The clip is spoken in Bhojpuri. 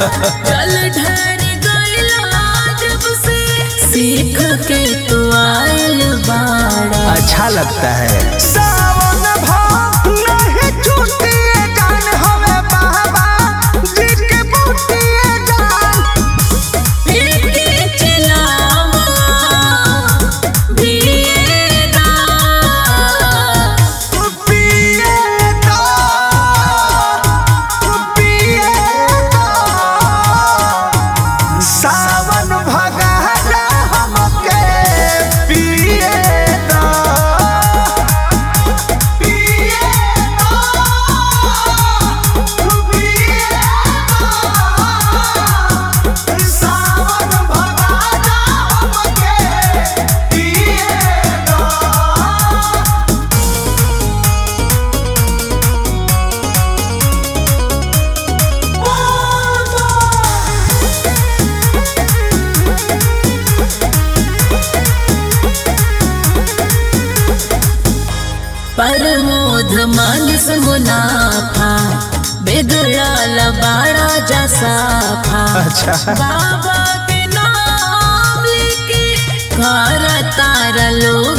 चल ढेर गइला जब से सीख के तू आइल बाड़ा। अच्छा लगता है। सावन भाव नहीं छूटिए जान हवे बाबा जी के बूटिए जान। फिर के चलावा पिएगा तू पिएगा सावन भगाना हमके पिएगा सावन भगाना हमके पिएगा। प्रमोद मानस मुनाफा बिगड़ल बाड़ा जसाफा। अच्छा। बाबा के नाम लेके कर तार लो